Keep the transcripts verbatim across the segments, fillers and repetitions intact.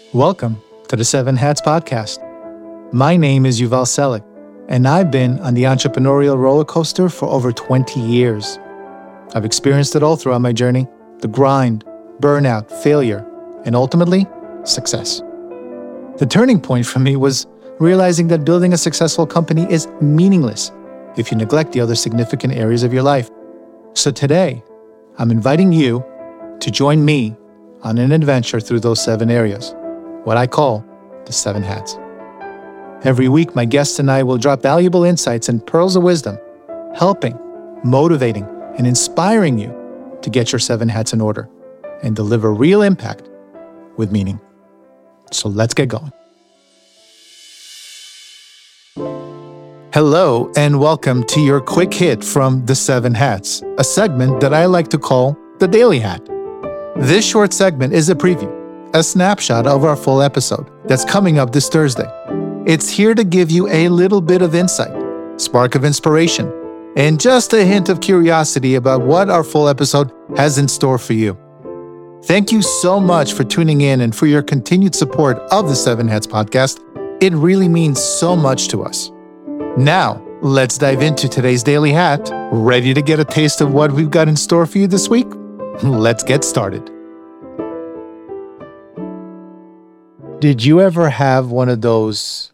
Welcome to the Seven Hats Podcast. My name is Yuval Selik, and I've been on the entrepreneurial roller coaster for over twenty years. I've experienced it all throughout my journey: the grind, burnout, failure, and ultimately, success. The turning point for me was realizing that building a successful company is meaningless if you neglect the other significant areas of your life. So today, I'm inviting you to join me on an adventure through those seven areas, what I call the seven hats. Every week, my guests and I will drop valuable insights and pearls of wisdom, helping, motivating, and inspiring you to get your seven hats in order and deliver real impact with meaning. So let's get going. Hello, and welcome to your quick hit from the Seven Hats, a segment that I like to call the Daily Hat. This short segment is a preview, a snapshot of our full episode that's coming up this Thursday. It's here to give you a little bit of insight, spark of inspiration, and just a hint of curiosity about what our full episode has in store for you. Thank you so much for tuning in and for your continued support of the Seven Hats Podcast. It really means so much to us. Now, let's dive into today's Daily Hat. Ready to get a taste of what we've got in store for you this week? Let's get started. Did you ever have one of those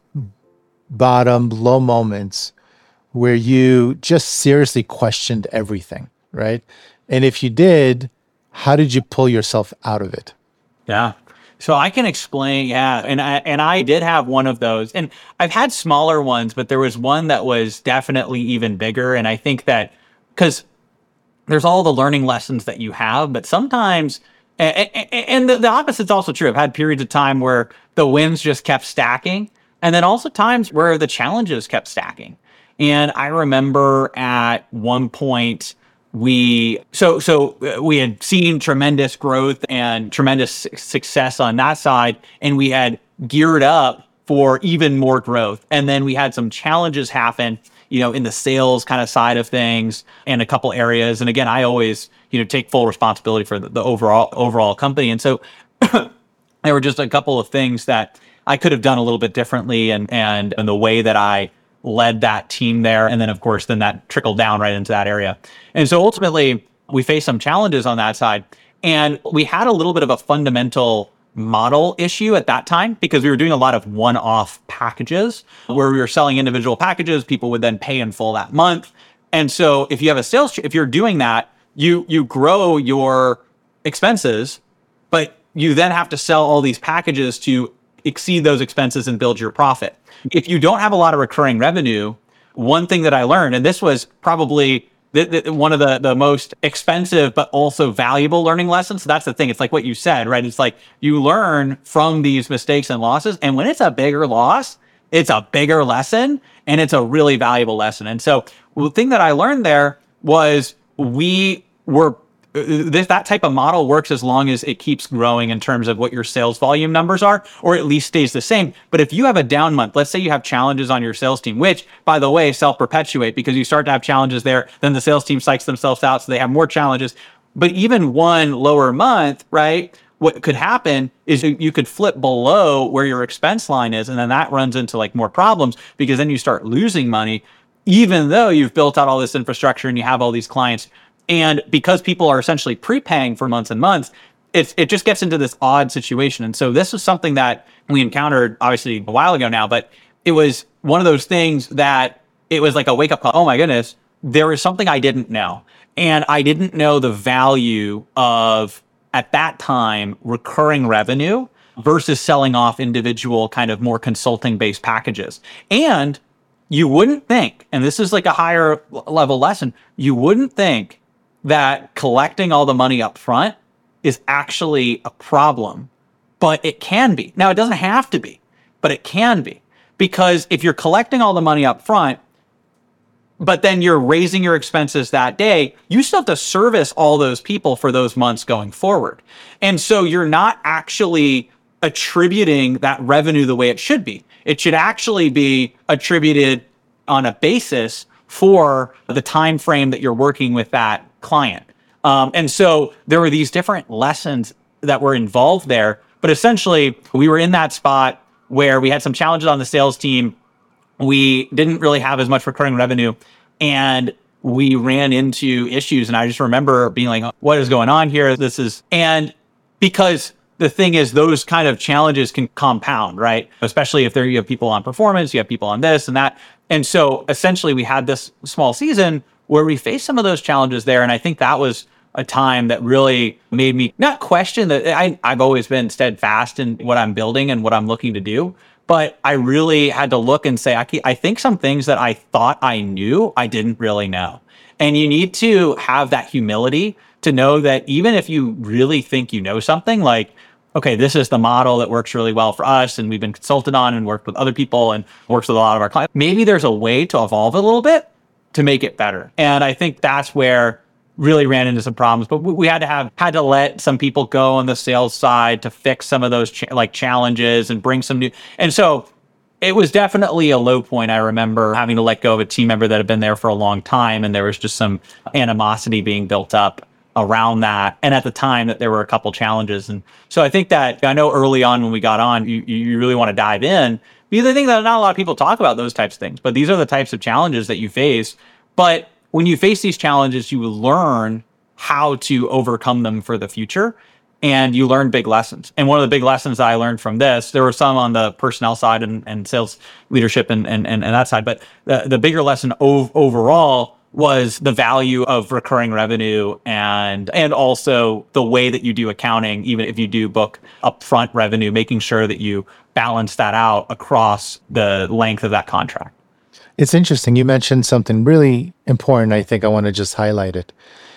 bottom, low moments where you just seriously questioned everything, right? And if you did, how did you pull yourself out of it? Yeah. So I can explain, yeah. And I and I did have one of those. And I've had smaller ones, but there was one that was definitely even bigger. And I think that because there's all the learning lessons that you have, but sometimes, and, and the, the opposite's also true. I've had periods of time where the wins just kept stacking, and then also times where the challenges kept stacking. And I remember at one point, we so so we had seen tremendous growth and tremendous success on that side, and we had geared up for even more growth. And then we had some challenges happen, you know, in the sales kind of side of things and a couple areas. And again, I always, you know, take full responsibility for the, the overall overall company. And so there were just a couple of things that I could have done a little bit differently, and and, and the way that I led that team there. And then, of course, then that trickled down right into that area. And so ultimately, we faced some challenges on that side. And we had a little bit of a fundamental model issue at that time because we were doing a lot of one-off packages where we were selling individual packages. People would then pay in full that month. And so if you have a sales, if you're doing that, you you grow your expenses, but you then have to sell all these packages to exceed those expenses and build your profit. If you don't have a lot of recurring revenue, one thing that I learned, and this was probably the, the, one of the, the most expensive but also valuable learning lessons. So that's the thing. It's like what you said, right? It's like you learn from these mistakes and losses. And when it's a bigger loss, it's a bigger lesson, and it's a really valuable lesson. And so the thing that I learned there was we were This, that type of model works as long as it keeps growing in terms of what your sales volume numbers are, or at least stays the same. But if you have a down month, let's say you have challenges on your sales team, which, by the way, self-perpetuate because you start to have challenges there, then the sales team psychs themselves out, so they have more challenges. But even one lower month, right, what could happen is you could flip below where your expense line is, and then that runs into like more problems because then you start losing money, even though you've built out all this infrastructure and you have all these clients. And because people are essentially prepaying for months and months, it's, it just gets into this odd situation. And so this was something that we encountered obviously a while ago now, but it was one of those things that it was like a wake up call. Oh my goodness, there was something I didn't know. And I didn't know the value of, at that time, recurring revenue versus selling off individual kind of more consulting based packages. And you wouldn't think, and this is like a higher level lesson, you wouldn't think that collecting all the money up front is actually a problem, but it can be. Now, it doesn't have to be, but it can be. Because if you're collecting all the money up front, but then you're raising your expenses that day, you still have to service all those people for those months going forward. And so you're not actually attributing that revenue the way it should be. It should actually be attributed on a basis for the time frame that you're working with that client. Um, and so there were these different lessons that were involved there But essentially, we were in that spot where we had some challenges on the sales team. We didn't really have as much recurring revenue, and we ran into issues. And I just remember being like, what is going on here? This is, and because the thing is, those kind of challenges can compound, right? Especially if there you have people on performance, you have people on this and that. And so essentially we had this small season where we faced some of those challenges there. And I think that was a time that really made me not question that I, I've always been steadfast in what I'm building and what I'm looking to do. But I really had to look and say, I, I think some things that I thought I knew, I didn't really know. And you need to have that humility to know that even if you really think you know something, like, okay, this is the model that works really well for us and we've been consulted on and worked with other people and works with a lot of our clients, maybe there's a way to evolve a little bit to make it better. And I think that's where really ran into some problems, but we had to have had to let some people go on the sales side to fix some of those ch- like challenges and bring some new. And so it was definitely a low point. I remember having to let go of a team member that had been there for a long time, and there was just some animosity being built up around that. And at the time that there were a couple challenges. And so I think that I know early on when we got on, you, you really want to dive in. The other thing that not a lot of people talk about those types of things, but these are the types of challenges that you face. But when you face these challenges, you learn how to overcome them for the future, and you learn big lessons. And one of the big lessons I learned from this, there were some on the personnel side and, and sales leadership and, and, and that side, but the, the bigger lesson ov- overall was the value of recurring revenue and and also the way that you do accounting, even if you do book upfront revenue, making sure that you balance that out across the length of that contract. It's interesting. You mentioned something really important. I think I want to just highlight it.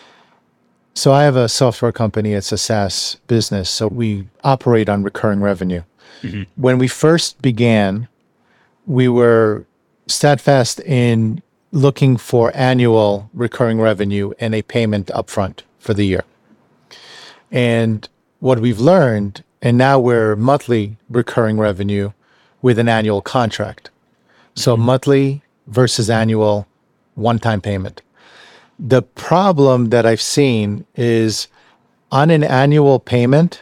So I have a software company. It's a SaaS business. So we operate on recurring revenue. Mm-hmm. When we first began, we were steadfast in looking for annual recurring revenue and a payment upfront for the year. And what we've learned, and now we're monthly recurring revenue with an annual contract. So mm-hmm. monthly versus annual one-time payment. The problem that I've seen is on an annual payment,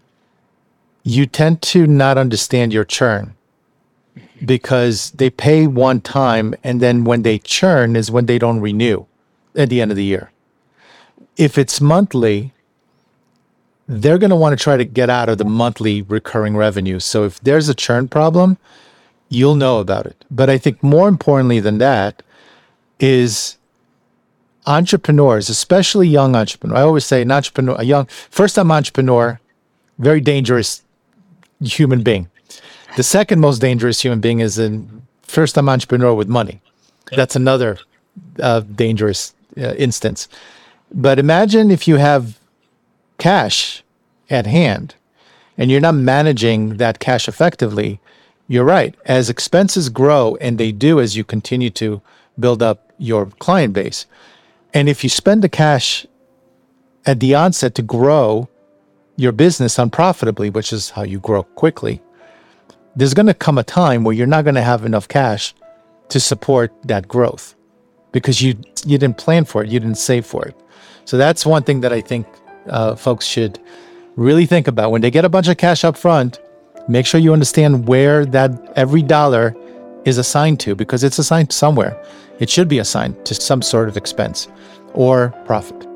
you tend to not understand your churn because they pay one time and then when they churn is when they don't renew at the end of the year. If it's monthly, they're going to want to try to get out of the monthly recurring revenue. So if there's a churn problem, you'll know about it. But I think more importantly than that is entrepreneurs, especially young entrepreneurs. I always say an entrepreneur, a young first-time entrepreneur, very dangerous human being. The second most dangerous human being is a first-time entrepreneur with money. That's another uh, dangerous uh, instance. But imagine if you have cash at hand and you're not managing that cash effectively. You're right. As expenses grow, and they do as you continue to build up your client base, and if you spend the cash at the onset to grow your business unprofitably, which is how you grow quickly, there's going to come a time where you're not going to have enough cash to support that growth because you you didn't plan for it, you didn't save for it. So that's one thing that I think uh, folks should really think about. When they get a bunch of cash up front, make sure you understand where that every dollar is assigned to, because it's assigned somewhere. It should be assigned to some sort of expense or profit.